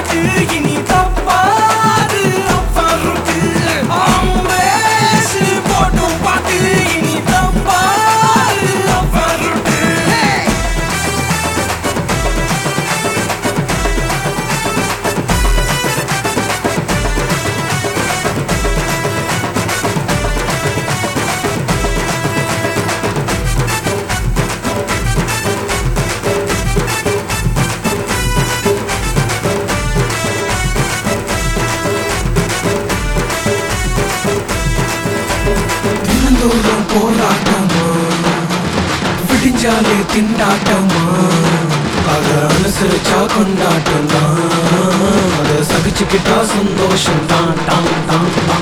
பாட்டு இனி தப்பாது அப்பாருட்டு ஆம்பேசு போட்டும் பாட்டு இனி தப்பாது அப்பாருட்டு தினந்தோறும் போராட்டமா விடிஞ்சாலே திண்டாட்டமா அத அனுசரிச்சா கொண்டாட்டம் தான் அத சகிச்சுக்கிட்டா சந்தோஷம் தான் தான் தான் தான்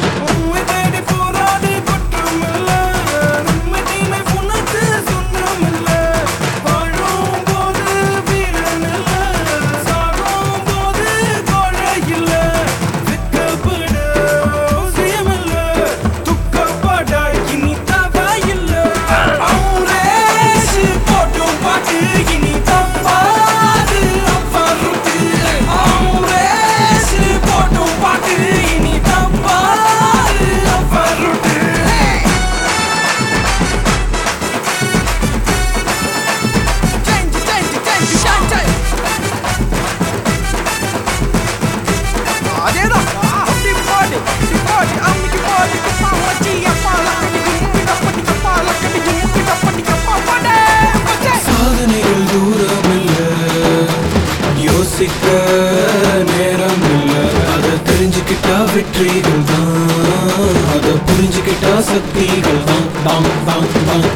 சாதனைகள் தூரமில்ல யோசிக்க நேரம் இல்ல அத தெரிஞ்சுக்கிட்டா வெற்றிகள் தான் அத புரிஞ்சுக்கிட்டா சக்திகள் தான் தான் தான் தான்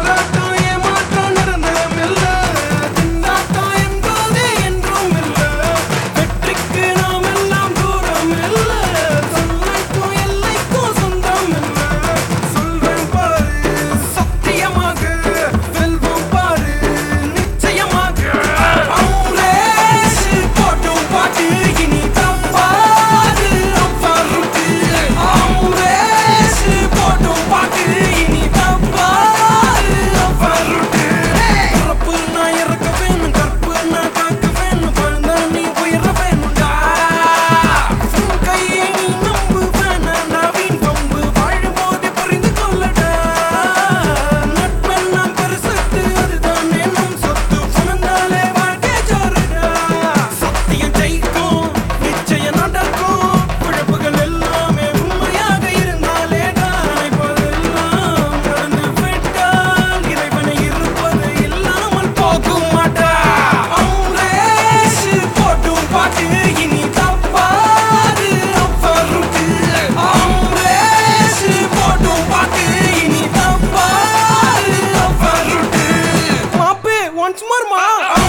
Once more, ma.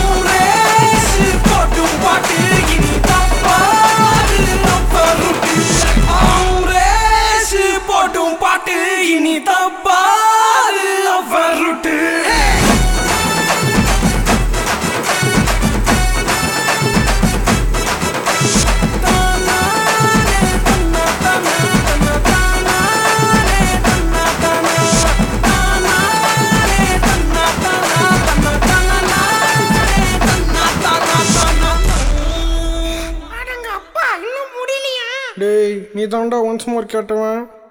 பாட்டு இனி தப்பாது அப்பாருட்டு டேய் நீ தாண்டா ஒன்ஸ் மோர் கேட்டவன்